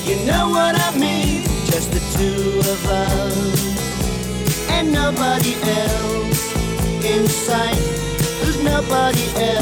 You know what I mean? Just the two of us and nobody else in sight. There's nobody else.